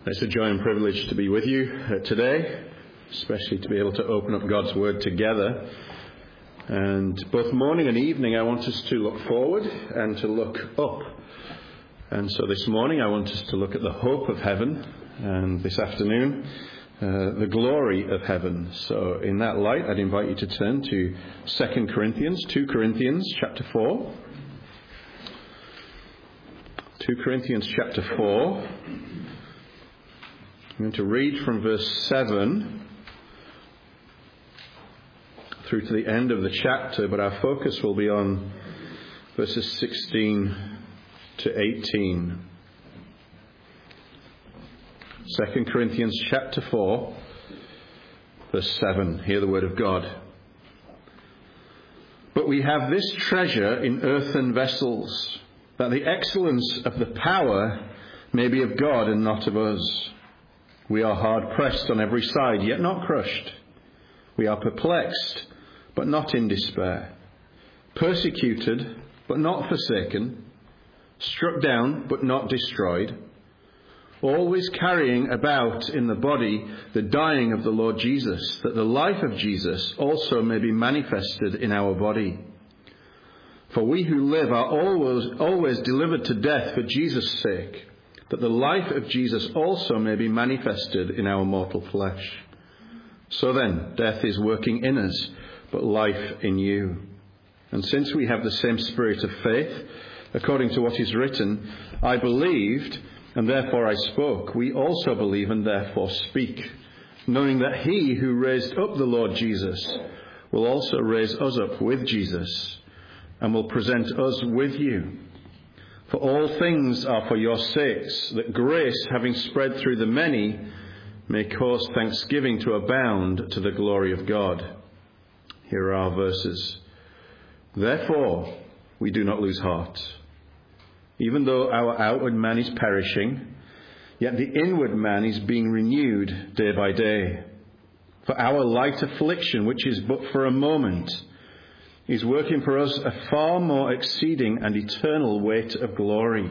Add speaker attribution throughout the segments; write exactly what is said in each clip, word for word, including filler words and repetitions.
Speaker 1: It's a joy and privilege to be with you uh, today, especially to be able to open up God's Word together. And both morning and evening I want us to look forward and to look up. And so this morning I want us to look at the hope of heaven, and this afternoon uh, the glory of heaven. So in that light I'd invite you to turn to Second Corinthians, Second Corinthians chapter four. Second Corinthians chapter four. I'm going to read from verse seven through to the end of the chapter, but our focus will be on verses sixteen to eighteen. Second Corinthians chapter four, verse seven. Hear the word of God. But we have this treasure in earthen vessels, that the excellence of the power may be of God and not of us. We are hard pressed on every side, yet not crushed. We are perplexed, but not in despair. Persecuted, but not forsaken. Struck down, but not destroyed. Always carrying about in the body the dying of the Lord Jesus, that the life of Jesus also may be manifested in our body. For we who live are always, always delivered to death for Jesus' sake, that the life of Jesus also may be manifested in our mortal flesh. So then, death is working in us, but life in you. And since we have the same spirit of faith, according to what is written, I believed, and therefore I spoke, we also believe and therefore speak, knowing that he who raised up the Lord Jesus will also raise us up with Jesus, and will present us with you. For all things are for your sakes, that grace, having spread through the many, may cause thanksgiving to abound to the glory of God. Here are our verses. Therefore, we do not lose heart. Even though our outward man is perishing, yet the inward man is being renewed day by day. For our light affliction, which is but for a moment, is working for us a far more exceeding and eternal weight of glory.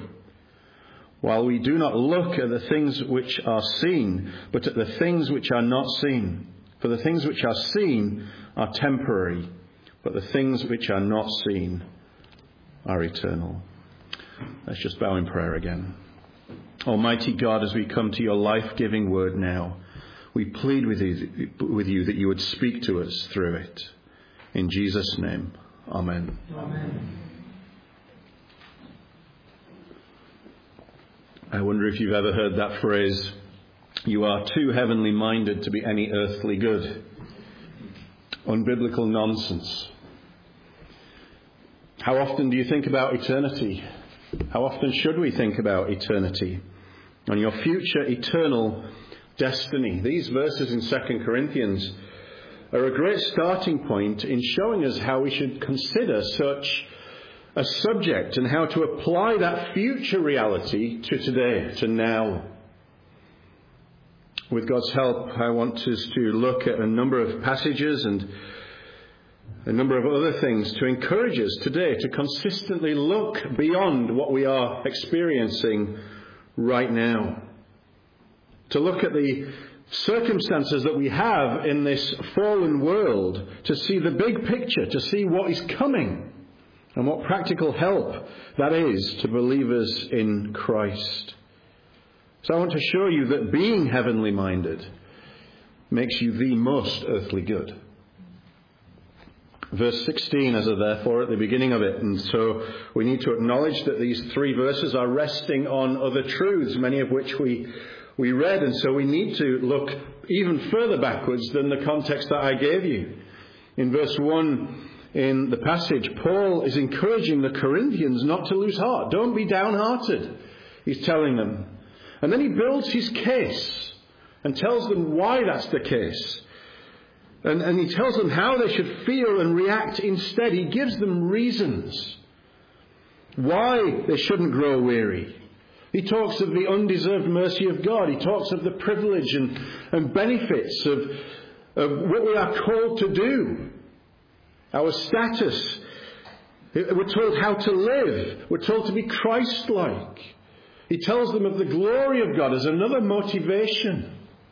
Speaker 1: While we do not look at the things which are seen, but at the things which are not seen. For the things which are seen are temporary, but the things which are not seen are eternal. Let's just bow in prayer again. Almighty God, as we come to your life-giving word now, we plead with you, with you that you would speak to us through it. In Jesus' name, amen.
Speaker 2: Amen.
Speaker 1: I wonder if you've ever heard that phrase, you are too heavenly minded to be any earthly good. Unbiblical nonsense. How often do you think about eternity? How often should we think about eternity? On your future eternal destiny. These verses in Second Corinthians are a great starting point in showing us how we should consider such a subject and how to apply that future reality to today, to now. With God's help, I want us to look at a number of passages and a number of other things to encourage us today to consistently look beyond what we are experiencing right now. To look at the circumstances that we have in this fallen world, to see the big picture, to see what is coming, and what practical help that is to believers in Christ. So I want to show you that being heavenly minded makes you the most earthly good. Verse sixteen, as a therefore, at the beginning of it. And so we need to acknowledge that these three verses are resting on other truths, many of which we we read. And so we need to look even further backwards than the context that I gave you. In verse one in the passage, Paul is encouraging the Corinthians not to lose heart. Don't be downhearted, he's telling them. And then he builds his case and tells them why that's the case. And, and he tells them how they should feel and react instead. He gives them reasons why they shouldn't grow weary. He talks of the undeserved mercy of God. He talks of the privilege and, and benefits of, of what we are called to do. Our status. We're told how to live. We're told to be Christ-like. He tells them of the glory of God as another motivation.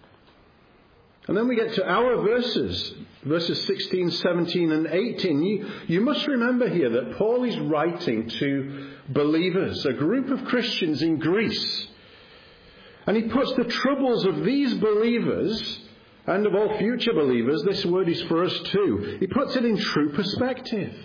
Speaker 1: And then we get to our verses, verses sixteen, seventeen and eighteen. You, you must remember here that Paul is writing to believers, a group of Christians in Greece. And he puts the troubles of these believers, and of all future believers, this word is for us too, he puts it in true perspective.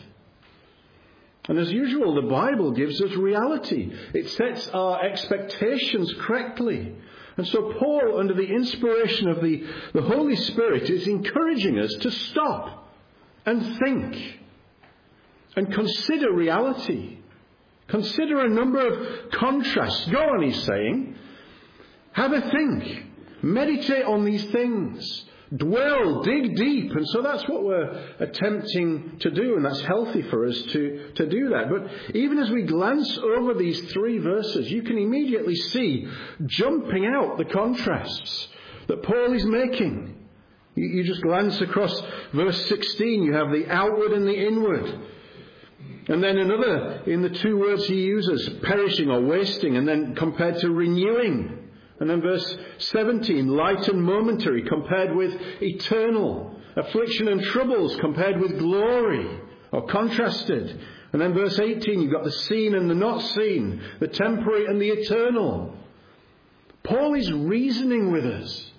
Speaker 1: And as usual, the Bible gives us reality. It sets our expectations correctly. And so Paul, under the inspiration of the, the Holy Spirit, is encouraging us to stop and think and consider reality. Consider a number of contrasts. Go on, he's saying. Have a think. Meditate on these things. Dwell, dig deep. And so that's what we're attempting to do, and that's healthy for us to, to do that. But even as we glance over these three verses, you can immediately see jumping out the contrasts that Paul is making. You, you just glance across verse sixteen, you have the outward and the inward. And then another, in the two words he uses, perishing or wasting, and then compared to renewing. And then verse seventeen, light and momentary compared with eternal. Affliction and troubles compared with glory, or contrasted. And then verse eighteen, you've got the seen and the not seen, the temporary and the eternal. Paul is reasoning with us.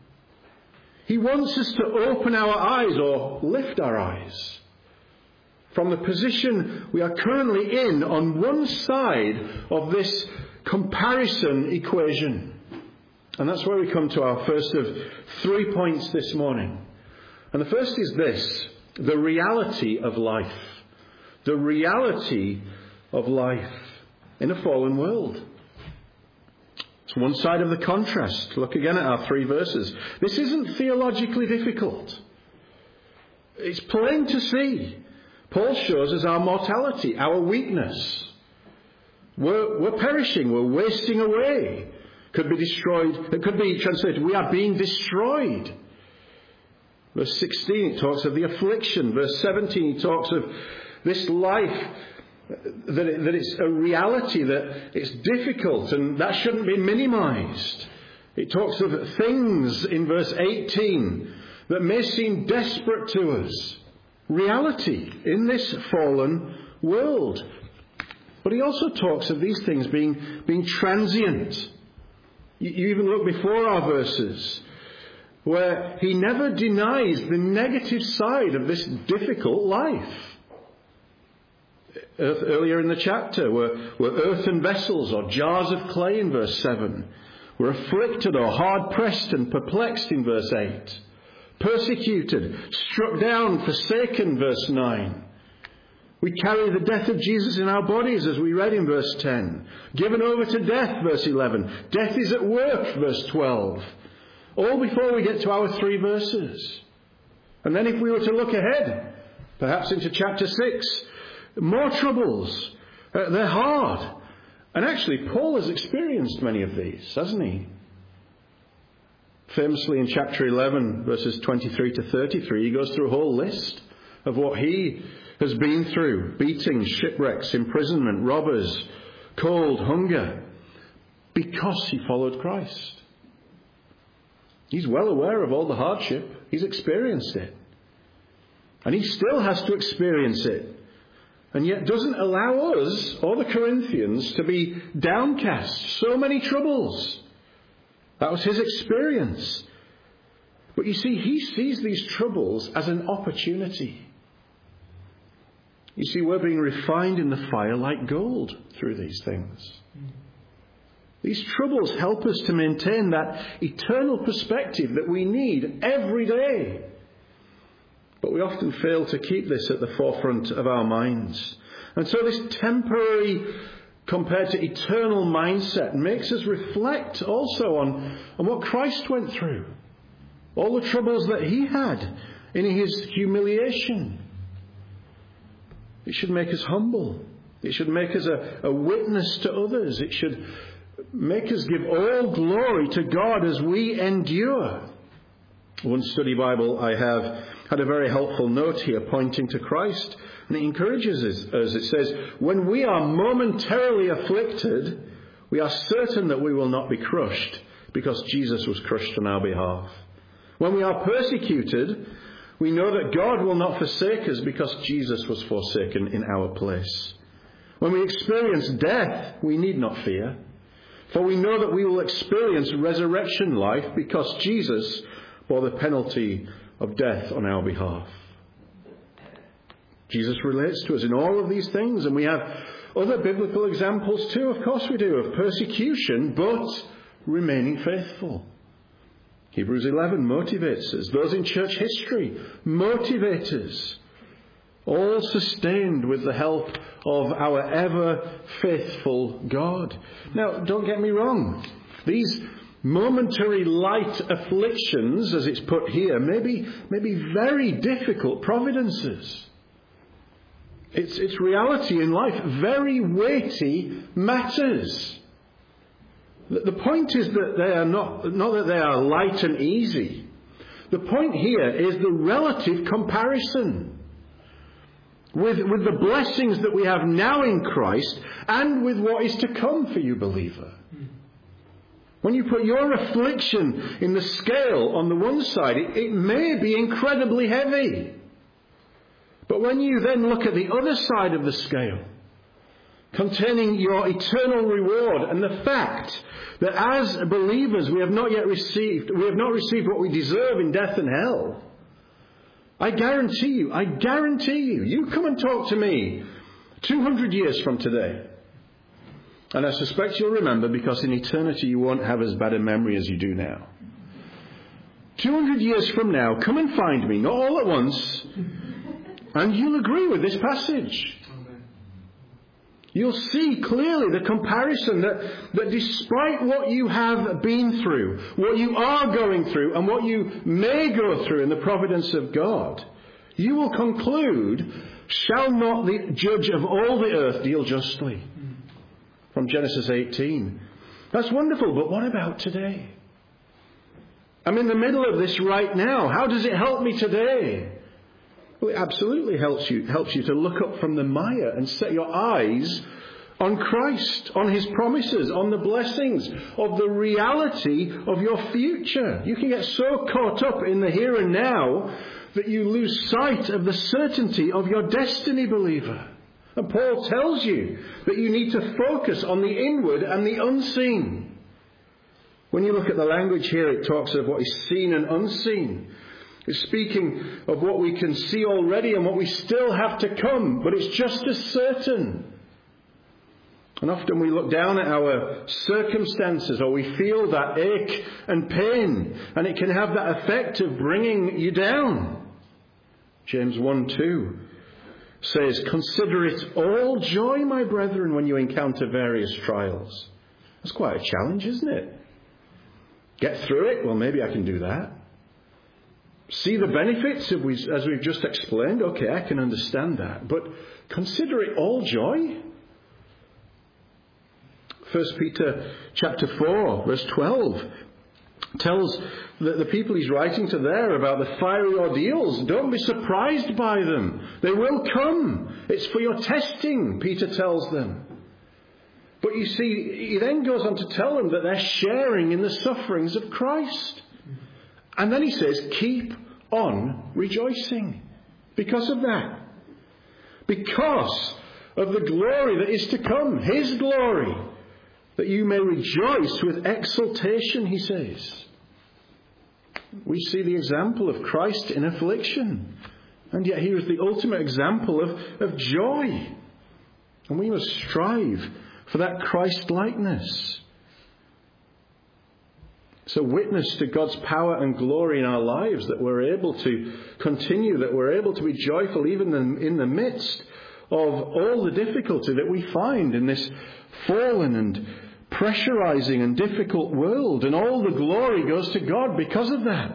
Speaker 1: He wants us to open our eyes, or lift our eyes, from the position we are currently in on one side of this comparison equation. And that's where we come to our first of three points this morning. And the first is this: the reality of life. The reality of life in a fallen world. It's one side of the contrast. Look again at our three verses. This isn't theologically difficult. It's plain to see. Paul shows us our mortality, our weakness. We're, we're perishing, we're wasting away. Could be destroyed. It could be translated, we are being destroyed. Verse sixteen, it talks of the affliction. Verse seventeen, it talks of this life, that, it, that it's a reality, that it's difficult, and that shouldn't be minimized. It talks of things in verse eighteen that may seem desperate to us. Reality in this fallen world. But he also talks of these things being, being transient. You even look before our verses, where he never denies the negative side of this difficult life. Earth, earlier in the chapter, we're, we're earthen vessels or jars of clay in verse seven. We're afflicted or hard-pressed and perplexed in verse eight. Persecuted, struck down, forsaken, verse nine. We carry the death of Jesus in our bodies, as we read in verse ten. Given over to death, verse eleven. Death is at work, verse twelve. All before we get to our three verses. And then if we were to look ahead, perhaps into chapter six, more troubles. Uh, they're hard. And actually, Paul has experienced many of these, hasn't he? Famously in chapter eleven, verses twenty-three to thirty-three, he goes through a whole list of what he has been through: beatings, shipwrecks, imprisonment, robbers, cold, hunger, because he followed Christ. He's well aware of all the hardship. He's experienced it. And he still has to experience it. And yet doesn't allow us, or the Corinthians, to be downcast. So many troubles. That was his experience. But you see, he sees these troubles as an opportunity. You see, we're being refined in the fire like gold through these things. These troubles help us to maintain that eternal perspective that we need every day. But we often fail to keep this at the forefront of our minds. And so this temporary compared to eternal mindset makes us reflect also on, on what Christ went through. All the troubles that he had in his humiliation. It should make us humble. It should make us a, a witness to others. It should make us give all glory to God as we endure. One study Bible I have had a very helpful note here pointing to Christ. And it encourages us, as it says, when we are momentarily afflicted, We are certain that we will not be crushed because Jesus was crushed on our behalf. When we are persecuted, we know that God will not forsake us because Jesus was forsaken in our place. When we experience death, we need not fear, for we know that we will experience resurrection life because Jesus bore the penalty of death on our behalf. Jesus relates to us in all of these things, and we have other biblical examples too, of course we do, of persecution, but remaining faithful. Hebrews eleven motivates us. Those in church history motivate us. All sustained with the help of our ever faithful God. Now, don't get me wrong. These momentary light afflictions, as it's put here, may be, may be very difficult providences. It's, it's reality in life. Very weighty matters. The, the point is that they are not, not that they are light and easy. The point here is the relative comparison with, with the blessings that we have now in Christ and with what is to come for you, believer. When you put your affliction in the scale on the one side, it, it may be incredibly heavy. But when you then look at the other side of the scale, containing your eternal reward and the fact that as believers we have not yet received, we have not received what we deserve in death and hell, I guarantee you, I guarantee you, you come and talk to me two hundred years from today. And I suspect you'll remember, because in eternity you won't have as bad a memory as you do now. two hundred years from now, come and find me, not all at once, and you'll agree with this passage. You'll see clearly the comparison that, that despite what you have been through, what you are going through, and what you may go through in the providence of God, you will conclude, shall not the judge of all the earth deal justly? From Genesis eighteen. That's wonderful, but what about today? I'm in the middle of this right now. How does it help me today? Well, it absolutely helps you, helps you to look up from the mire and set your eyes on Christ, on His promises, on the blessings of the reality of your future. You can get so caught up in the here and now that you lose sight of the certainty of your destiny, believer. And Paul tells you that you need to focus on the inward and the unseen. When you look at the language here, it talks of what is seen and unseen. It's speaking of what we can see already and what we still have to come, but it's just as certain. And often we look down at our circumstances, or we feel that ache and pain, and it can have that effect of bringing you down. James one two says, "Consider it all joy, my brethren, when you encounter various trials." That's quite a challenge, isn't it? Get through it? Well, maybe I can do that. See the benefits, as we've just explained? Okay, I can understand that. But consider it all joy? First Peter chapter four, verse twelve tells the, the people he's writing to there about the fiery ordeals. Don't be surprised by them. They will come. It's for your testing, Peter tells them. But you see, he then goes on to tell them that they're sharing in the sufferings of Christ. And then he says, keep on rejoicing because of that. Because of the glory that is to come, His glory, that you may rejoice with exultation, he says. We see the example of Christ in affliction. And yet here is the ultimate example of, of joy. And we must strive for that Christ-likeness. It's a witness to God's power and glory in our lives that we're able to continue, that we're able to be joyful even in the midst of all the difficulty that we find in this fallen and pressurizing and difficult world. And all the glory goes to God because of that.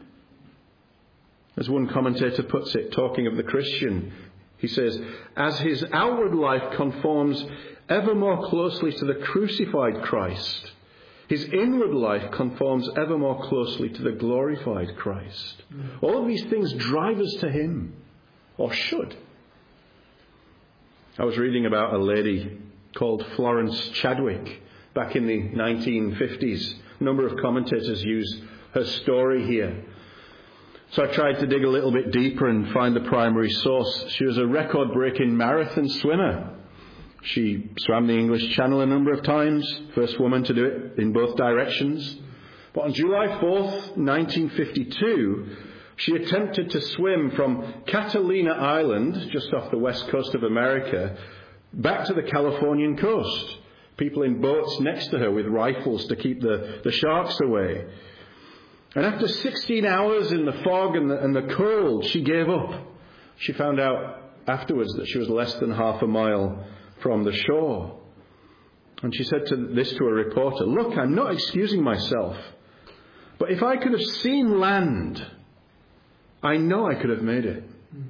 Speaker 1: As one commentator puts it, talking of the Christian, he says, as his outward life conforms ever more closely to the crucified Christ, his inward life conforms ever more closely to the glorified Christ. Mm. All of these things drive us to Him, or should. I was reading about a lady called Florence Chadwick back in the nineteen fifties. A number of commentators use her story here. So I tried to dig a little bit deeper and find the primary source. She was a record-breaking marathon swimmer. She swam the English Channel a number of times, first woman to do it in both directions. But on July fourth, nineteen fifty-two, she attempted to swim from Catalina Island, just off the west coast of America, back to the Californian coast. People in boats next to her with rifles to keep the, the sharks away. And after sixteen hours in the fog and the, and the cold, she gave up. She found out afterwards that she was less than half a mile from the shore. And she said to this to a reporter, "Look, I'm not excusing myself, but if I could have seen land, I know I could have made it."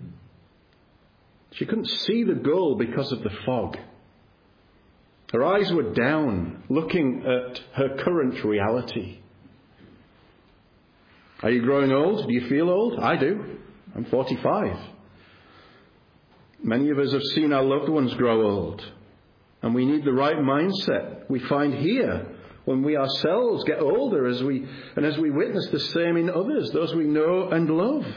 Speaker 1: She couldn't see the goal because of the fog. Her eyes were down, looking at her current reality. Are you growing old? Do you feel old? I do. I'm forty-five. Many of us have seen our loved ones grow old. And we need the right mindset we find here when we ourselves get older as we and as we witness the same in others, those we know and love.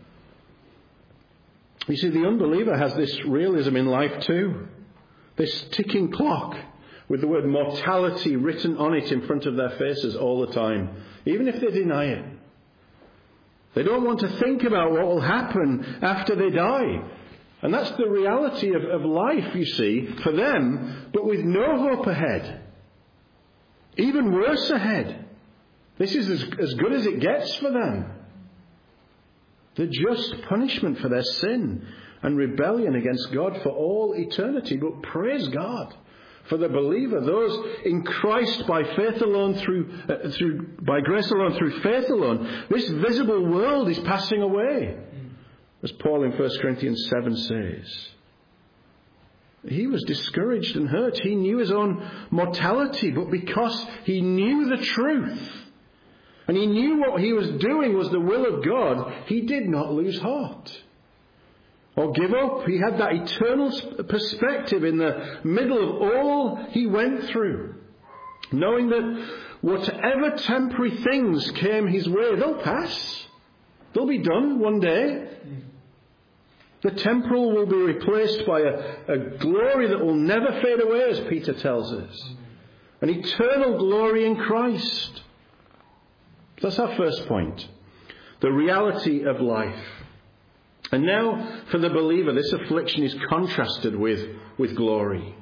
Speaker 1: You see, the unbeliever has this realism in life too. This ticking clock with the word mortality written on it in front of their faces all the time, even if they deny it. They don't want to think about what will happen after they die. And that's the reality of, of life, you see, for them, but with no hope ahead. Even worse ahead. This is as, as good as it gets for them. The just punishment for their sin and rebellion against God for all eternity. But praise God for the believer, those in Christ by faith alone, through, uh, through by grace alone, through faith alone. This visible world is passing away, as Paul in First Corinthians seven says. He was discouraged and hurt. He knew his own mortality, but because he knew the truth, and he knew what he was doing was the will of God, he did not lose heart or give up. He had that eternal perspective in the middle of all he went through, knowing that whatever temporary things came his way, they'll pass. They'll be done one day. The temporal will be replaced by a, a glory that will never fade away, as Peter tells us. An eternal glory in Christ. That's our first point. The reality of life. And now, for the believer, this affliction is contrasted with, with glory.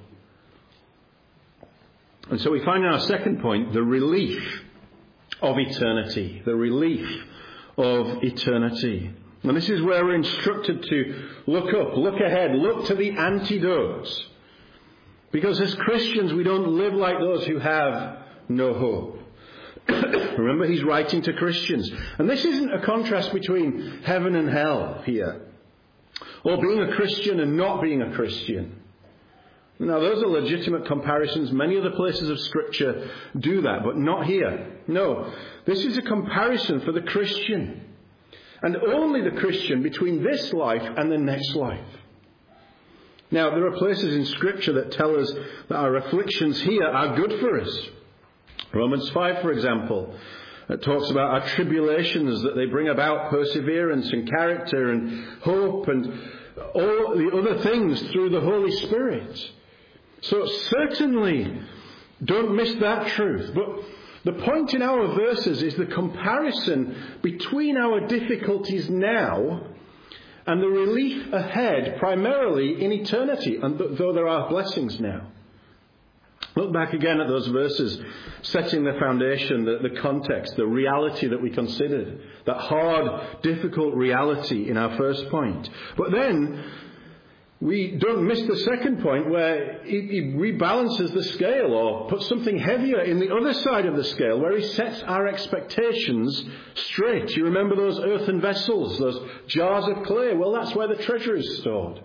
Speaker 1: And so we find in our second point the relief of eternity. The relief of eternity. And this is where we're instructed to look up, look ahead, look to the antidote. Because as Christians, we don't live like those who have no hope. Remember, he's writing to Christians. And this isn't a contrast between heaven and hell here, or being a Christian and not being a Christian. Now, those are legitimate comparisons. Many other places of Scripture do that, but not here. No, this is a comparison for the Christian. And only the Christian between this life and the next life. Now, there are places in Scripture that tell us that our afflictions here are good for us. Romans five, for example, it talks about our tribulations, that they bring about perseverance and character and hope and all the other things through the Holy Spirit. So certainly don't miss that truth. But the point in our verses is the comparison between our difficulties now and the relief ahead, primarily in eternity, and th- though there are blessings now. Look back again at those verses, setting the foundation, the, the context, the reality that we considered, that hard, difficult reality in our first point. But then we don't miss the second point, where he, he rebalances the scale or puts something heavier in the other side of the scale, where he sets our expectations straight. You remember those earthen vessels, those jars of clay? Well, that's where the treasure is stored.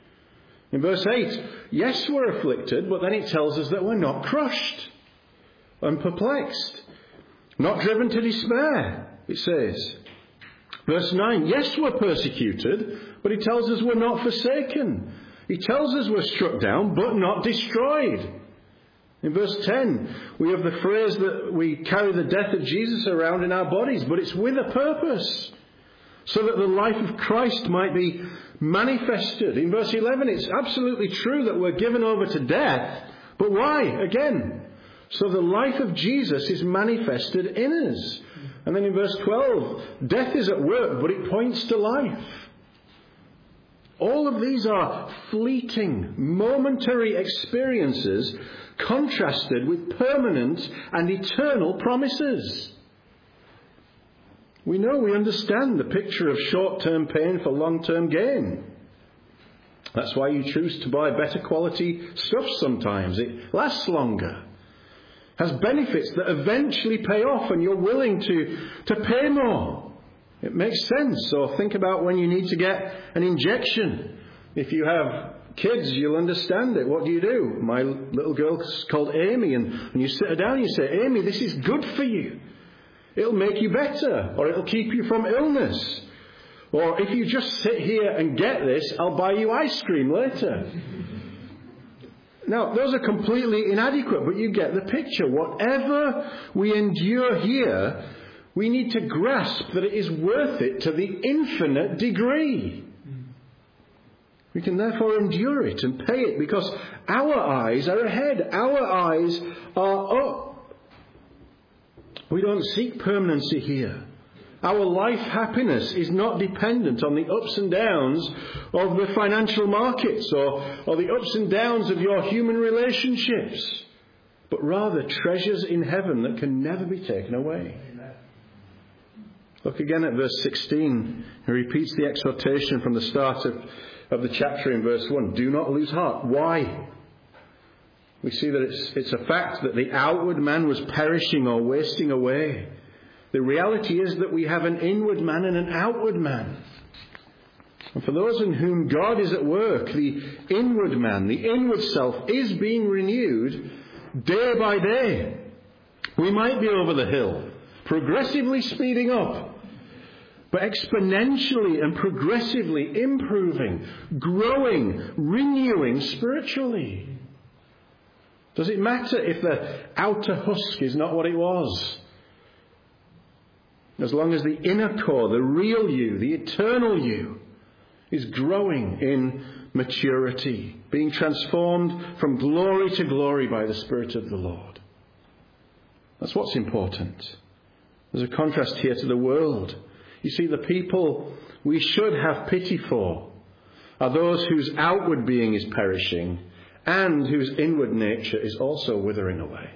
Speaker 1: In verse eight, yes, we're afflicted, but then it tells us that we're not crushed and perplexed, not driven to despair, it says. Verse nine, yes, we're persecuted, but he tells us we're not forsaken. He tells us we're struck down, but not destroyed. In verse ten, we have the phrase that we carry the death of Jesus around in our bodies, but it's with a purpose, so that the life of Christ might be manifested. In verse eleven, it's absolutely true that we're given over to death, but why? Again, so the life of Jesus is manifested in us. And then in verse twelve, death is at work, but it points to life. All of these are fleeting, momentary experiences contrasted with permanent and eternal promises. We know, we understand the picture of short-term pain for long-term gain. That's why you choose to buy better quality stuff sometimes. It lasts longer, has benefits that eventually pay off, and you're willing to, to pay more. It makes sense. Or think about when you need to get an injection. If you have kids, you'll understand it. What do you do? My little girl's called Amy, and, and you sit her down and you say, Amy, this is good for you. It'll make you better, or it'll keep you from illness. Or if you just sit here and get this, I'll buy you ice cream later. Now, those are completely inadequate, but you get the picture. Whatever we endure here, we need to grasp that it is worth it to the infinite degree. We can therefore endure it and pay it because our eyes are ahead. Our eyes are up. We don't seek permanency here. Our life happiness is not dependent on the ups and downs of the financial markets or, or the ups and downs of your human relationships, but rather treasures in heaven that can never be taken away. Look again at verse sixteen. He repeats the exhortation from the start of, of the chapter in verse one. Do not lose heart. Why? We see that it's, it's a fact that the outward man was perishing or wasting away. The reality is that we have an inward man and an outward man. And for those in whom God is at work, the inward man, the inward self, is being renewed day by day. We might be over the hill, progressively speeding up, but exponentially and progressively improving, growing, renewing spiritually. Does it matter if the outer husk is not what it was? As long as the inner core, the real you, the eternal you, is growing in maturity, being transformed from glory to glory by the Spirit of the Lord. That's what's important. There's a contrast here to the world. You see, the people we should have pity for are those whose outward being is perishing and whose inward nature is also withering away.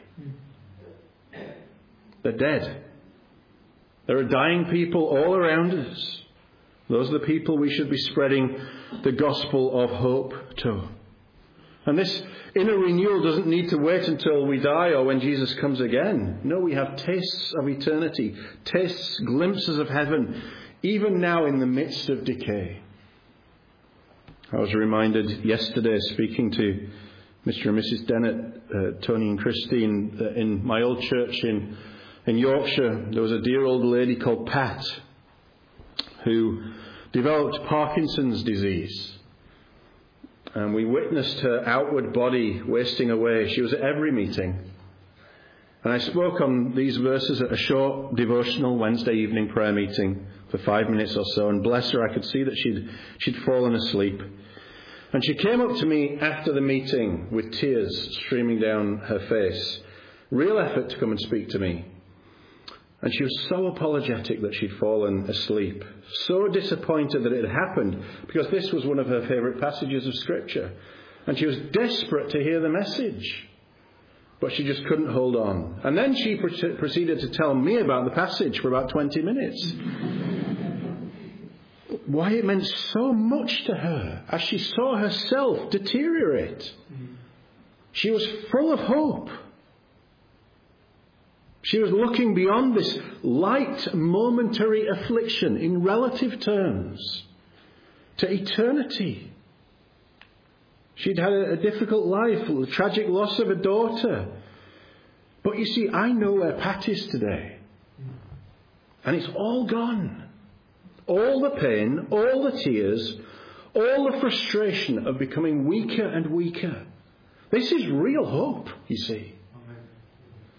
Speaker 1: They're dead. There are dying people all around us. Those are the people we should be spreading the gospel of hope to. And this inner renewal doesn't need to wait until we die or when Jesus comes again. No, we have tastes of eternity, tastes, glimpses of heaven, even now in the midst of decay. I was reminded yesterday, speaking to Mister and Missus Dennett, uh, Tony and Christine, uh, in my old church in In Yorkshire, there was a dear old lady called Pat who developed Parkinson's disease. And we witnessed her outward body wasting away. She was at every meeting. And I spoke on these verses at a short devotional Wednesday evening prayer meeting for five minutes or so. And bless her, I could see that she'd, she'd fallen asleep. And she came up to me after the meeting with tears streaming down her face. Real effort to come and speak to me. And she was so apologetic that she'd fallen asleep. So disappointed that it had happened, because this was one of her favourite passages of Scripture. And she was desperate to hear the message. But she just couldn't hold on. And then she pre- proceeded to tell me about the passage for about twenty minutes. Why it meant so much to her as she saw herself deteriorate. She was full of hope. She was looking beyond this light, momentary affliction in relative terms to eternity. She'd had a difficult life, the tragic loss of a daughter. But you see, I know where Pat is today. And it's all gone. All the pain, all the tears, all the frustration of becoming weaker and weaker. This is real hope, you see.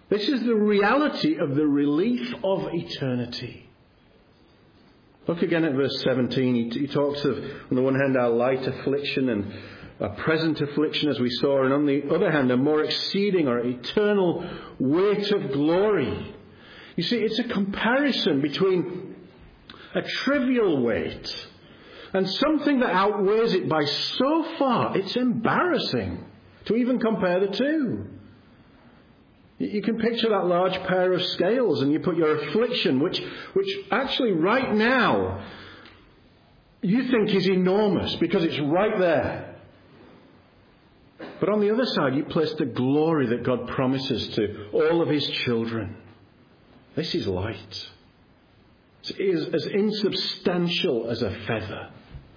Speaker 1: This is the reality of the relief of eternity. Look again at verse seventeen. He, he talks of, on the one hand, our light affliction and a present affliction, as we saw, and on the other hand, a more exceeding or eternal weight of glory. You see, it's a comparison between a trivial weight and something that outweighs it by so far, it's embarrassing to even compare the two. You can picture that large pair of scales, and you put your affliction, which, which actually right now you think is enormous because it's right there. But on the other side, you place the glory that God promises to all of his children. This is light. It is as insubstantial as a feather.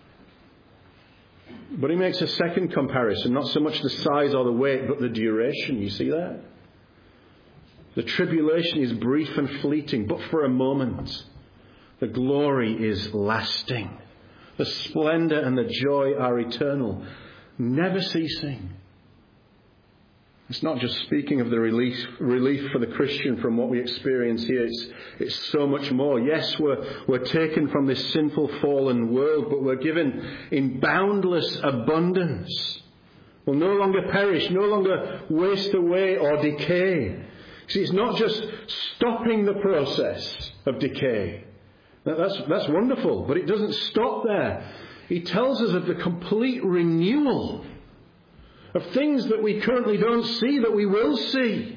Speaker 1: But he makes a second comparison, not so much the size or the weight, but the duration. You see that? The tribulation is brief and fleeting, but for a moment. The glory is lasting. The splendour and the joy are eternal, never ceasing. It's not just speaking of the relief, relief for the Christian from what we experience here. It's, it's so much more. Yes, we're, we're taken from this sinful, fallen world, but we're given in boundless abundance. We'll no longer perish, no longer waste away or decay. See, it's not just stopping the process of decay. That's, that's wonderful, but it doesn't stop there. He tells us of the complete renewal of things that we currently don't see, that we will see.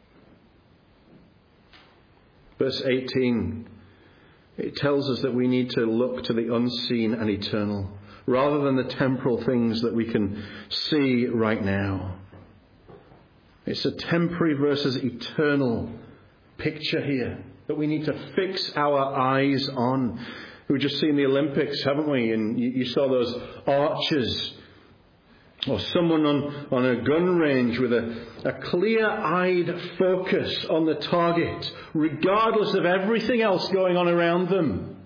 Speaker 1: Verse eighteen, it tells us that we need to look to the unseen and eternal, rather than the temporal things that we can see right now. It's a temporary versus eternal picture here that we need to fix our eyes on. We've just seen the Olympics, haven't we? And you, you saw those archers, or someone on, on a gun range with a, a clear-eyed focus on the target, regardless of everything else going on around them.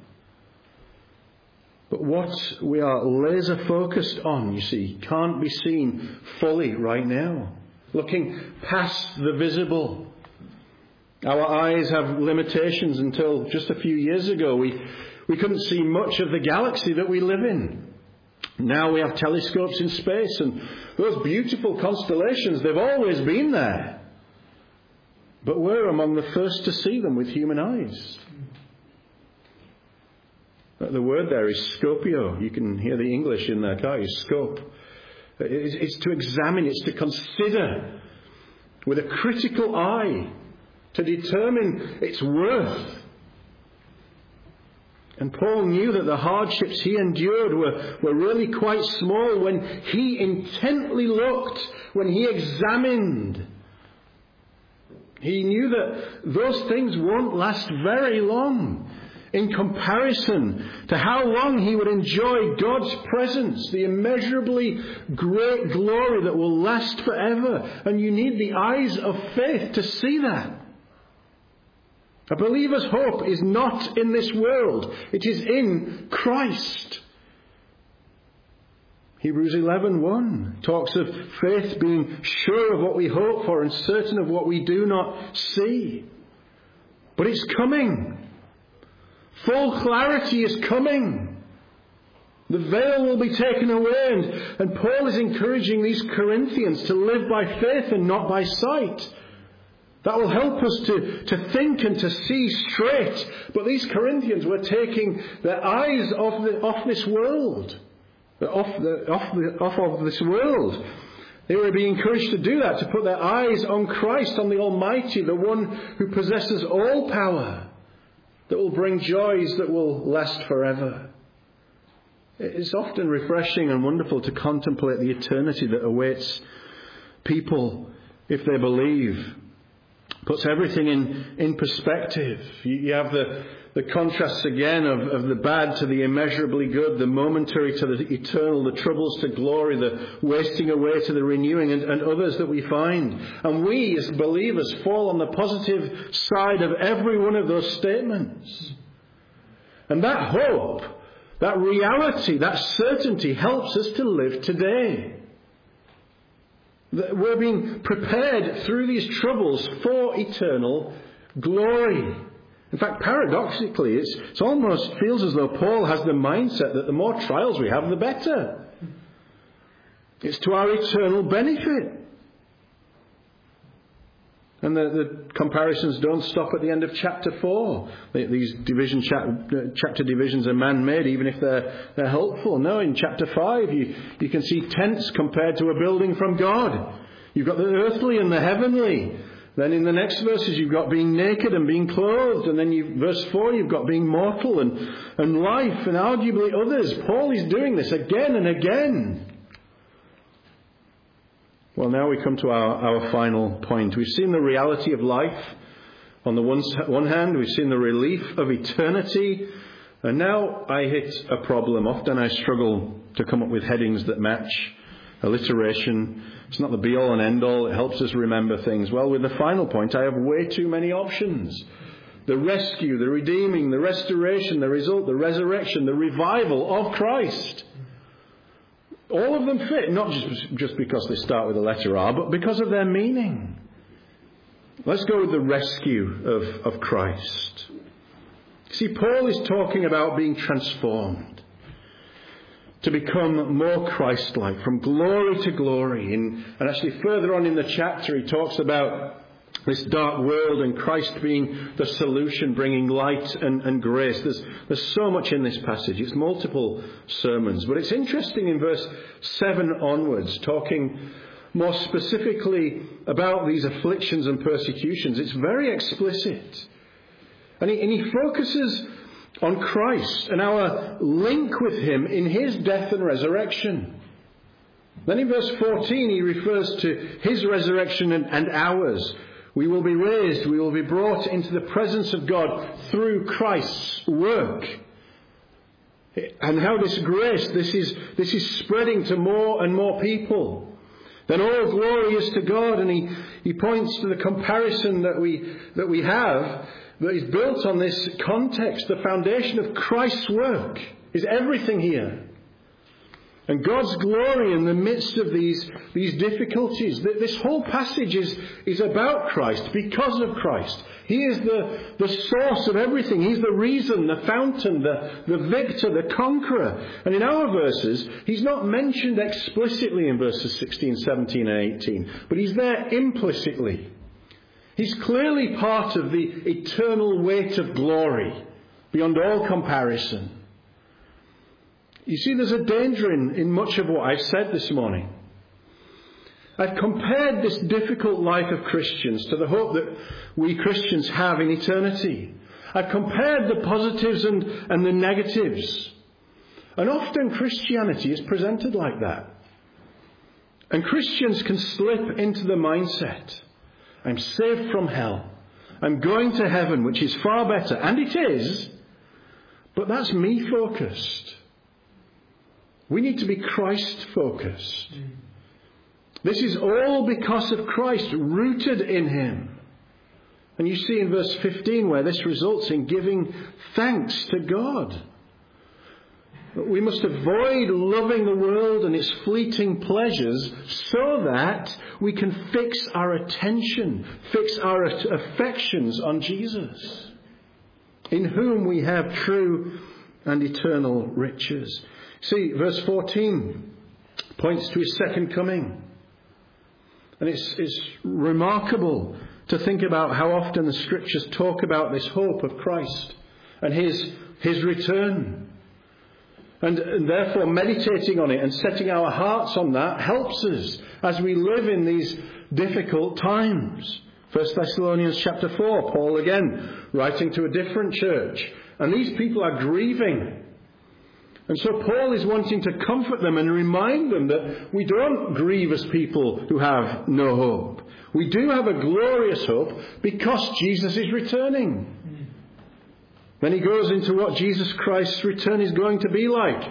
Speaker 1: But what we are laser-focused on, you see, can't be seen fully right now. Looking past the visible. Our eyes have limitations. Until just a few years ago, we, we couldn't see much of the galaxy that we live in. Now we have telescopes in space, and those beautiful constellations, they've always been there. But we're among the first to see them with human eyes. The word there is scopio. You can hear the English in there, can't you? Scope. It's to examine, it's to consider with a critical eye, to determine its worth. And Paul knew that the hardships he endured were, were really quite small when he intently looked, when he examined. He knew that those things won't last very long in comparison to how long he would enjoy God's presence, the immeasurably great glory that will last forever. And you need the eyes of faith to see that. A believer's hope is not in this world. It is in Christ. Hebrews eleven one talks of faith being sure of what we hope for and certain of what we do not see. But it's coming. Full clarity is coming. The veil will be taken away, and, and Paul is encouraging these Corinthians to live by faith and not by sight. That will help us to, to think and to see straight. But these Corinthians were taking their eyes off, the, off this world. Off, the, off, the, off of this world. They were being encouraged to do that, to put their eyes on Christ, on the Almighty, the one who possesses all power, that will bring joys that will last forever. It's often refreshing and wonderful to contemplate the eternity that awaits people if they believe. Puts everything in, in perspective. You, you have the, the contrasts again of, of the bad to the immeasurably good, the momentary to the eternal, the troubles to glory, the wasting away to the renewing, and, and others that we find. And we as believers fall on the positive side of every one of those statements. And that hope, that reality, that certainty helps us to live today. That we're being prepared through these troubles for eternal glory. In fact, paradoxically, it's, it almost feels as though Paul has the mindset that the more trials we have, the better. It's to our eternal benefit. And the, the comparisons don't stop at the end of chapter four. These division chapter divisions are man-made, even if they're they're helpful. No, in chapter five, you, you can see tents compared to a building from God. You've got the earthly and the heavenly. Then in the next verses, you've got being naked and being clothed. And then you, verse four, you've got being mortal and, and life and arguably others. Paul is doing this again and again. Well, now we come to our, our final point. We've seen the reality of life. On the one, one hand, we've seen the relief of eternity. And now I hit a problem. Often I struggle to come up with headings that match. Alliteration. It's not the be-all and end-all. It helps us remember things. Well, with the final point, I have way too many options. The rescue, the redeeming, the restoration, the result, the resurrection, the revival of Christ. All of them fit, not just, just because they start with the letter R, but because of their meaning. Let's go with the rescue of, of Christ. See, Paul is talking about being transformed. To become more Christ-like, from glory to glory. In, and actually further on in the chapter, he talks about this dark world and Christ being the solution, bringing light and, and grace. There's, there's so much in this passage. It's multiple sermons. But it's interesting in verse seven onwards, talking more specifically about these afflictions and persecutions. It's very explicit. And he, and he focuses on Christ and our link with him in his death and resurrection. Then in verse fourteen, he refers to his resurrection and, and ours. We will be raised, we will be brought into the presence of God through Christ's work. And how this grace, this is, this is spreading to more and more people. Then all glory is to God, and he, he points to the comparison that we, that we have that is built on this context. The foundation of Christ's work is everything here. And God's glory in the midst of these, these difficulties. This whole passage is, is about Christ, because of Christ. He is the, the source of everything. He's the reason, the fountain, the, the victor, the conqueror. And in our verses, he's not mentioned explicitly in verses sixteen, seventeen and eighteen, but he's there implicitly. He's clearly part of the eternal weight of glory, beyond all comparison. You see, there's a danger in, in much of what I've said this morning. I've compared this difficult life of Christians to the hope that we Christians have in eternity. I've compared the positives and, and the negatives. And often Christianity is presented like that. And Christians can slip into the mindset, I'm saved from hell. I'm going to heaven, which is far better. And it is. But that's me-focused. We need to be Christ-focused. Mm. This is all because of Christ, rooted in him. And you see in verse fifteen where this results in giving thanks to God. We must avoid loving the world and its fleeting pleasures so that we can fix our attention, fix our affections on Jesus, in whom we have true and eternal riches. See, verse fourteen points to his second coming. And it's, it's remarkable to think about how often the Scriptures talk about this hope of Christ and his, his return. And, and therefore meditating on it and setting our hearts on that helps us as we live in these difficult times. First Thessalonians chapter four, Paul again writing to a different church. And these people are grieving. And so Paul is wanting to comfort them and remind them that we don't grieve as people who have no hope. We do have a glorious hope because Jesus is returning. Then he goes into what Jesus Christ's return is going to be like.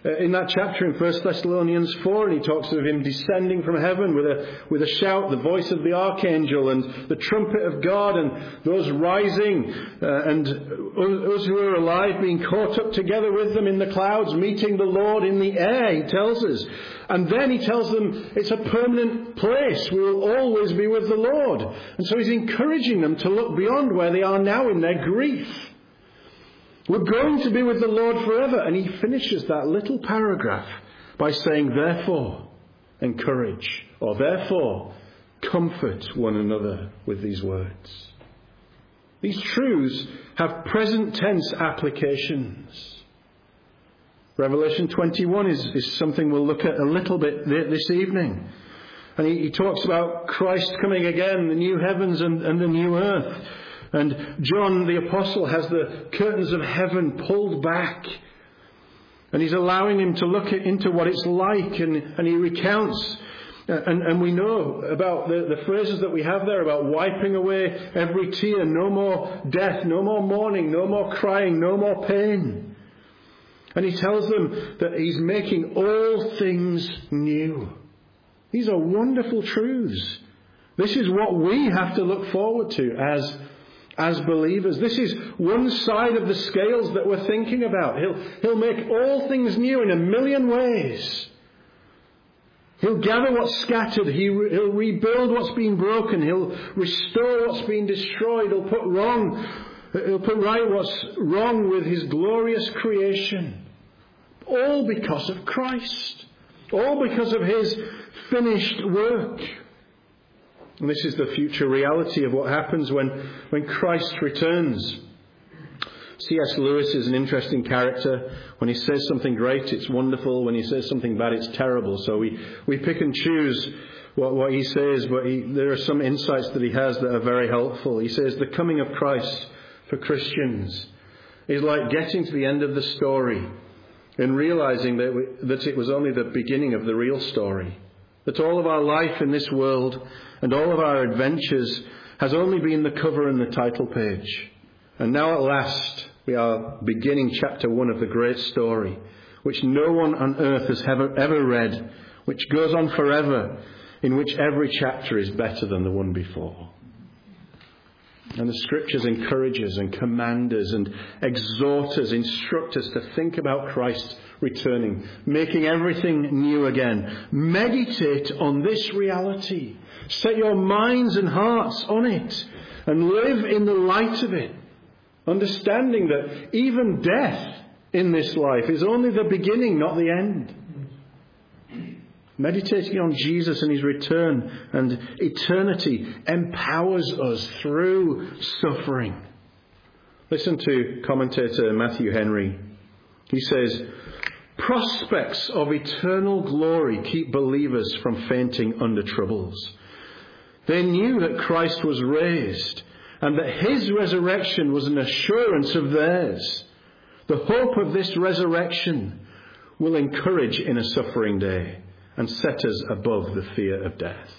Speaker 1: uh, in that chapter in First Thessalonians four, and he talks of him descending from heaven with a, with a shout, the voice of the archangel and the trumpet of God, and those rising, uh, and us who are alive being caught up together with them in the clouds, meeting the Lord in the air, he tells us. And then he tells them it's a permanent place. We will always be with the Lord. And so he's encouraging them to look beyond where they are now in their grief. We're going to be with the Lord forever. And he finishes that little paragraph by saying, therefore, encourage, or therefore, comfort one another with these words. These truths have present tense applications. Revelation twenty-one is, is something we'll look at a little bit this evening. And he, he talks about Christ coming again, the new heavens and, and the new earth. And John the Apostle has the curtains of heaven pulled back. And he's allowing him to look at, into what it's like. And, and he recounts, uh, and, and we know about the, the phrases that we have there about wiping away every tear, no more death, no more mourning, no more crying, no more pain. And he tells them that he's making all things new. These are wonderful truths. This is what we have to look forward to as, as believers. This is one side of the scales that we're thinking about. He'll, he'll make all things new in a million ways. He'll gather what's scattered. He, he'll rebuild what's been broken. He'll restore what's been destroyed. He'll put wrong, he'll put right what's wrong with his glorious creation. All because of Christ. All because of his finished work. And this is the future reality of what happens when, when Christ returns. C S Lewis is an interesting character. When he says something great, it's wonderful. When he says something bad, it's terrible. So we, we pick and choose what, what he says, but he, there are some insights that he has that are very helpful. He says the coming of Christ for Christians is like getting to the end of the story and realizing that, we, that it was only the beginning of the real story. That all of our life in this world and all of our adventures has only been the cover and the title page. And now at last we are beginning chapter one of the great story, which no one on earth has ever, ever read, which goes on forever, in which every chapter is better than the one before. And the scriptures encourage us and command us and exhort us, instruct us to think about Christ returning, making everything new again. Meditate on this reality. Set your minds and hearts on it and live in the light of it, understanding that even death in this life is only the beginning, not the end. Meditating on Jesus and his return and eternity empowers us through suffering. Listen to commentator Matthew Henry. He says, prospects of eternal glory keep believers from fainting under troubles. They knew that Christ was raised and that his resurrection was an assurance of theirs. The hope of this resurrection will encourage in a suffering day and set us above the fear of death.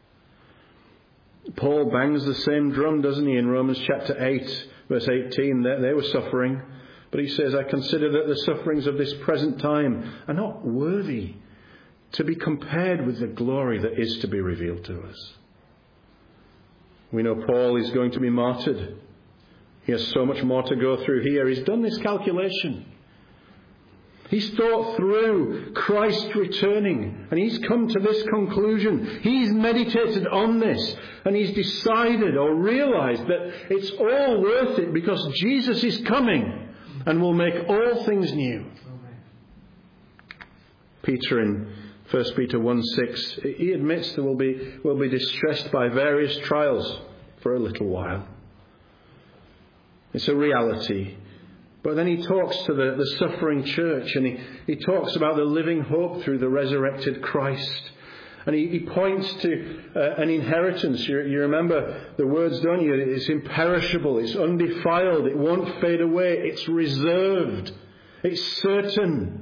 Speaker 1: Paul bangs the same drum, doesn't he, in Romans chapter eight, verse eighteen. They, they were suffering. But he says, I consider that the sufferings of this present time are not worthy to be compared with the glory that is to be revealed to us. We know Paul is going to be martyred. He has so much more to go through here. He's done this calculation. He's thought through Christ returning, and he's come to this conclusion. He's meditated on this, and he's decided or realized that it's all worth it because Jesus is coming and will make all things new. Peter in First Peter one six, he admits that we'll be, we'll be distressed by various trials for a little while. It's a reality. But then he talks to the, the suffering church, and he, he talks about the living hope through the resurrected Christ. And he, he points to uh, an inheritance. You, you remember the words, don't you? It's imperishable, it's undefiled, it won't fade away, it's reserved, it's certain.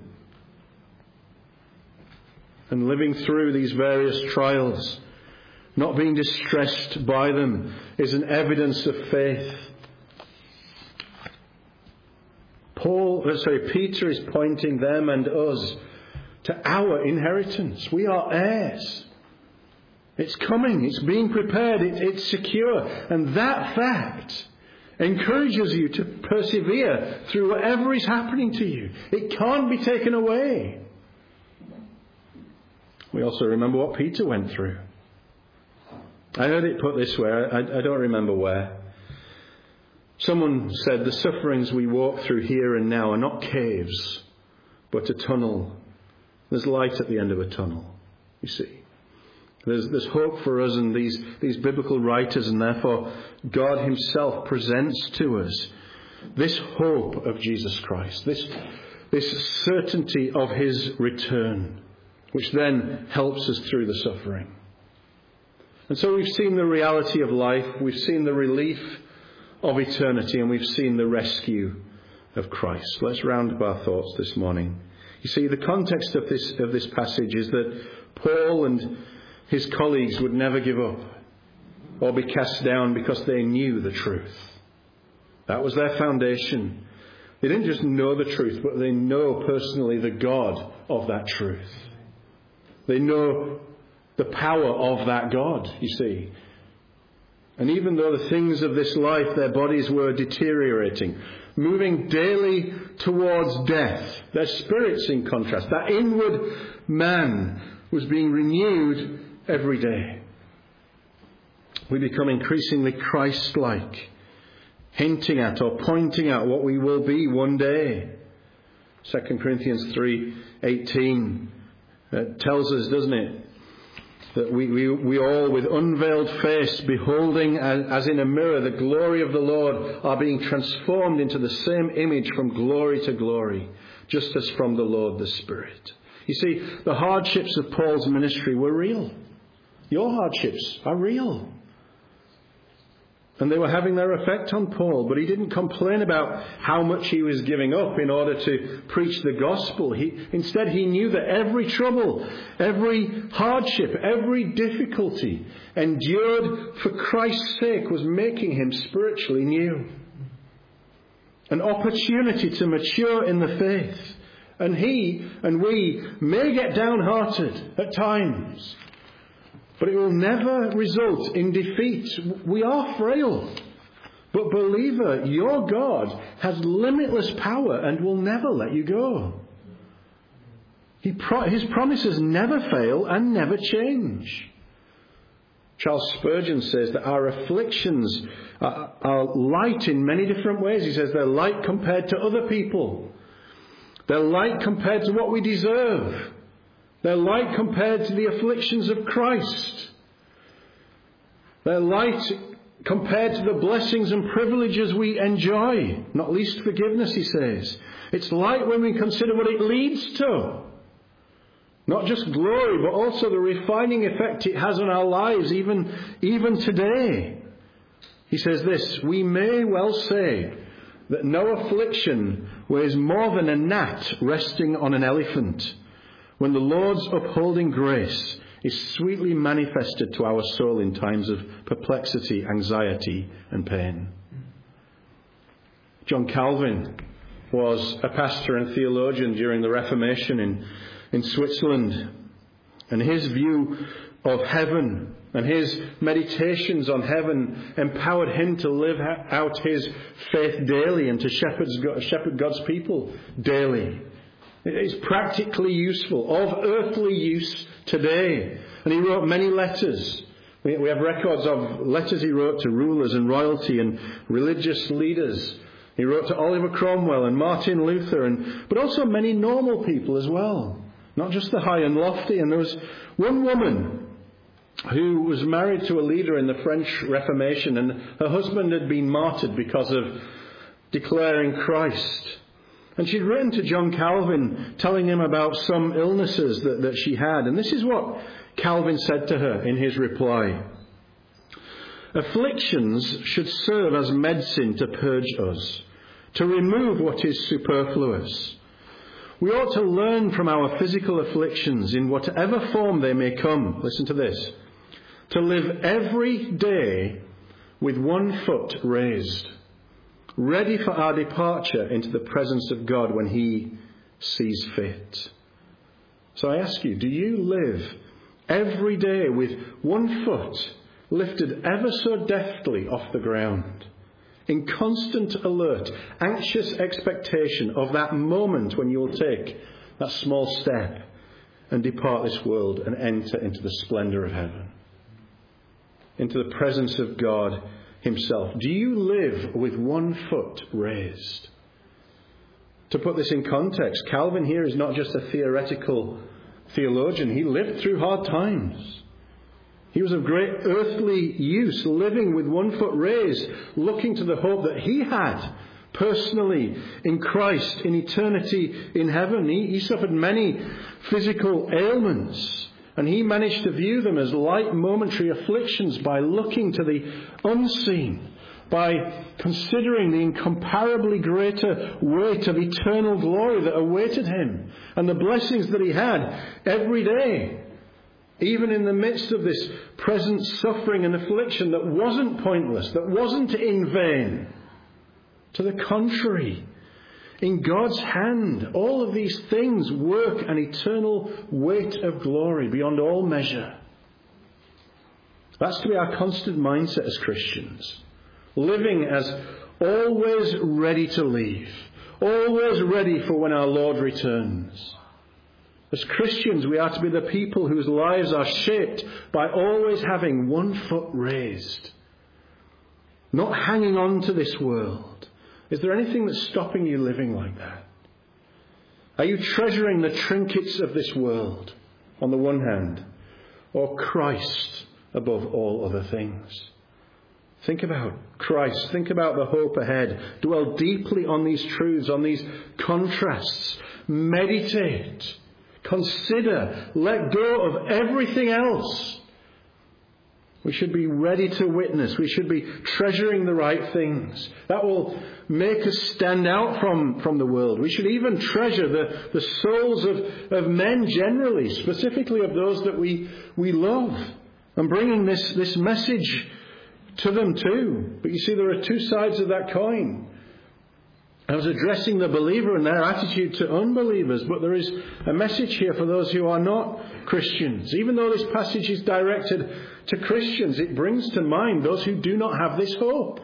Speaker 1: And living through these various trials, not being distressed by them, is an evidence of faith. Paul, sorry, Peter is pointing them and us to our inheritance. We are heirs. It's coming. It's being prepared. It, it's secure. And that fact encourages you to persevere through whatever is happening to you. It can't be taken away. We also remember what Peter went through. I heard it put this way. I, I don't remember where. Someone said the sufferings we walk through here and now are not caves, but a tunnel. There's light at the end of a tunnel, you see. There's, there's hope for us and these, these biblical writers, and therefore God himself presents to us this hope of Jesus Christ, this, this certainty of his return, which then helps us through the suffering. And so we've seen the reality of life, we've seen the relief of eternity, and we've seen the rescue of Christ. Let's round up our thoughts this morning. You see, the context of this of this passage is that Paul and his colleagues would never give up or be cast down because they knew the truth. That was their foundation. They didn't just know the truth, but they know personally the God of that truth. They know the power of that God, you see. And even though the things of this life, their bodies were deteriorating, moving daily towards death, their spirits, in contrast, that inward man was being renewed every day. We become increasingly Christ-like, hinting at or pointing at what we will be one day. Second Corinthians three eighteen uh, tells us, doesn't it, that we, we, we all, with unveiled face, beholding as, as in a mirror the glory of the Lord, are being transformed into the same image from glory to glory, just as from the Lord the Spirit. You see, the hardships of Paul's ministry were real. Your hardships are real. And they were having their effect on Paul, but he didn't complain about how much he was giving up in order to preach the gospel. He, instead, he knew that every trouble, every hardship, every difficulty endured for Christ's sake was making him spiritually new. An opportunity to mature in the faith. And he and we may get downhearted at times, but it will never result in defeat. We are frail. But believer, your God has limitless power and will never let you go. He pro- his promises never fail and never change. Charles Spurgeon says that our afflictions are, are light in many different ways. He says they're light compared to other people. They're light compared to what we deserve. They're light compared to the afflictions of Christ. They're light compared to the blessings and privileges we enjoy, not least forgiveness, he says. It's light when we consider what it leads to. Not just glory, but also the refining effect it has on our lives, even, even today. He says this, we may well say that no affliction weighs more than a gnat resting on an elephant, when the Lord's upholding grace is sweetly manifested to our soul in times of perplexity, anxiety, and pain. John Calvin was a pastor and theologian during the Reformation in, in Switzerland, and his view of heaven and his meditations on heaven empowered him to live out his faith daily and to shepherd God's people daily. It is practically useful, of earthly use today. And he wrote many letters. We have records of letters he wrote to rulers and royalty and religious leaders. He wrote to Oliver Cromwell and Martin Luther, and but also many normal people as well. Not just the high and lofty. And there was one woman who was married to a leader in the French Reformation, and her husband had been martyred because of declaring Christ. And she'd written to John Calvin telling him about some illnesses that, that she had. And this is what Calvin said to her in his reply. Afflictions should serve as medicine to purge us, to remove what is superfluous. We ought to learn from our physical afflictions in whatever form they may come. Listen to this. To live every day with one foot raised, ready for our departure into the presence of God when he sees fit. So I ask you, do you live every day with one foot lifted ever so deftly off the ground, in constant alert, anxious expectation of that moment when you'll take that small step and depart this world and enter into the splendour of heaven, into the presence of God himself? Do you live with one foot raised? To put this in context, Calvin here is not just a theoretical theologian. He lived through hard times. He was of great earthly use, living with one foot raised, looking to the hope that he had personally in Christ, in eternity in heaven. He, he suffered many physical ailments, and he managed to view them as light momentary afflictions by looking to the unseen, by considering the incomparably greater weight of eternal glory that awaited him and the blessings that he had every day, even in the midst of this present suffering and affliction that wasn't pointless, that wasn't in vain. To the contrary, in God's hand, all of these things work an eternal weight of glory beyond all measure. That's to be our constant mindset as Christians. Living as always ready to leave, always ready for when our Lord returns. As Christians, we are to be the people whose lives are shaped by always having one foot raised, not hanging on to this world. Is there anything that's stopping you living like that? Are you treasuring the trinkets of this world on the one hand, or Christ above all other things? Think about Christ. Think about the hope ahead. Dwell deeply on these truths, on these contrasts. Meditate. Consider. Let go of everything else. We should be ready to witness. We should be treasuring the right things. That will make us stand out from, from the world. We should even treasure the, the souls of, of men generally, specifically of those that we, we love. And bringing this, this message to them too. But you see, there are two sides of that coin. I was addressing the believer and their attitude to unbelievers, but there is a message here for those who are not Christians. Even though this passage is directed to Christians, it brings to mind those who do not have this hope.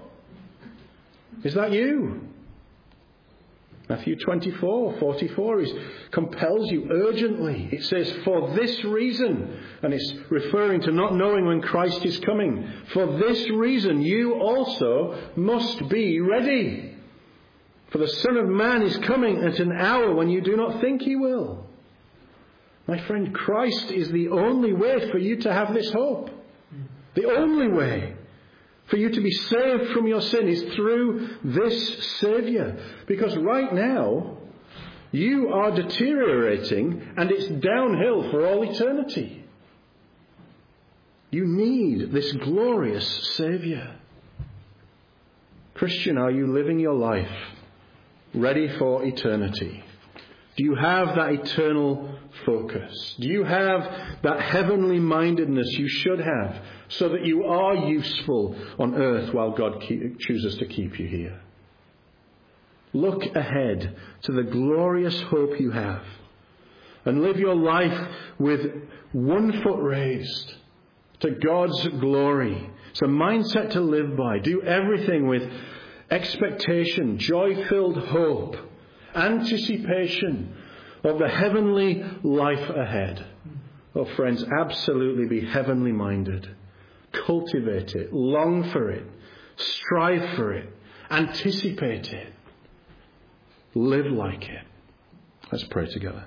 Speaker 1: Is that you? Matthew twenty-four, forty-four is, compels you urgently. It says, for this reason, and it's referring to not knowing when Christ is coming. For this reason, you also must be ready. For the Son of Man is coming at an hour when you do not think he will. My friend, Christ is the only way for you to have this hope. The only way for you to be saved from your sin is through this Saviour. Because right now, you are deteriorating and it's downhill for all eternity. You need this glorious Saviour. Christian, are you living your life ready for eternity? Do you have that eternal focus? Do you have that heavenly mindedness you should have so that you are useful on earth while God keep, chooses to keep you here? Look ahead to the glorious hope you have and live your life with one foot raised to God's glory. It's a mindset to live by. Do everything with expectation, joy-filled hope, anticipation of the heavenly life ahead. Oh, friends, absolutely be heavenly minded. Cultivate it, long for it, strive for it, anticipate it, live like it. Let's pray together.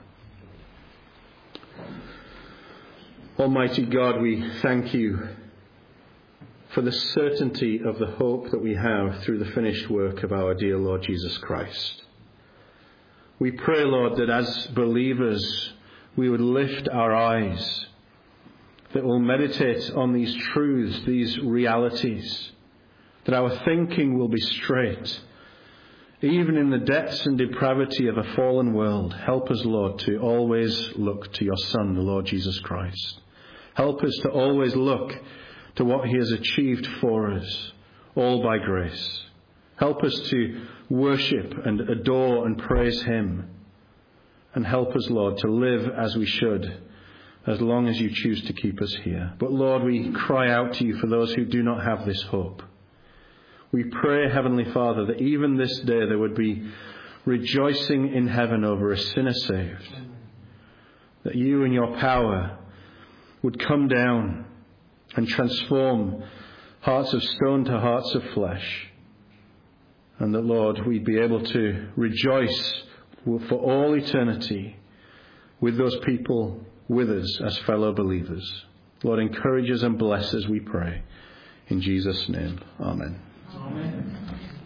Speaker 1: Almighty God, we thank you for the certainty of the hope that we have through the finished work of our dear Lord Jesus Christ. We pray, Lord, that as believers we would lift our eyes, that we'll meditate on these truths, these realities, that our thinking will be straight, even in the depths and depravity of a fallen world. Help us, Lord, to always look to your Son, the Lord Jesus Christ. Help us to always look to what he has achieved for us, all by grace. Help us to worship and adore and praise him. And help us, Lord, to live as we should, as long as you choose to keep us here. But Lord, we cry out to you for those who do not have this hope. We pray, Heavenly Father, that even this day there would be rejoicing in heaven over a sinner saved. That you in your power would come down and transform hearts of stone to hearts of flesh. And that, Lord, we'd be able to rejoice for all eternity with those people with us as fellow believers. Lord, encourage us and bless us, we pray. In Jesus' name, amen.
Speaker 2: Amen.